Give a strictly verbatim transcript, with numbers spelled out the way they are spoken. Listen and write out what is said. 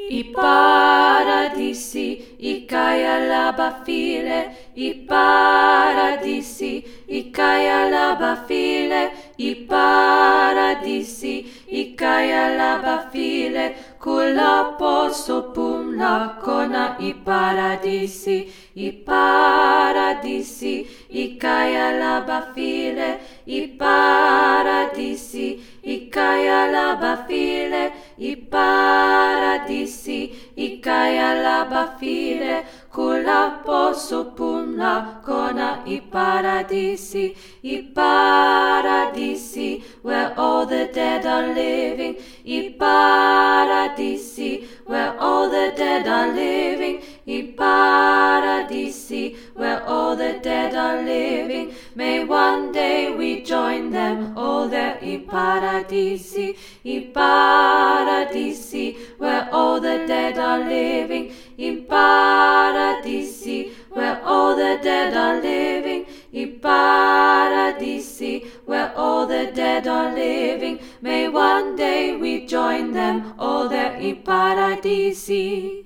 i paradisi, i kaya labafile, i paradisi, i kaya labafile, i paradisi, i kaya labafile, kula poso pumla kona i paradisi, i paradisi, i kaya labafile, i paradisi, i kaya labafile, i paradisi, i kaya labafile, kula poso pumla kona i paradisi, i paradisi, where all the dead are living, i paradisi, where all the dead are living, i paradisi, where all the dead are living. May one day we join them all there in paradisi, in paradisi, where all the dead are living, in paradisi, where all the dead are living, in paradisi, where all the dead are living. May one day we join them all there in paradisi.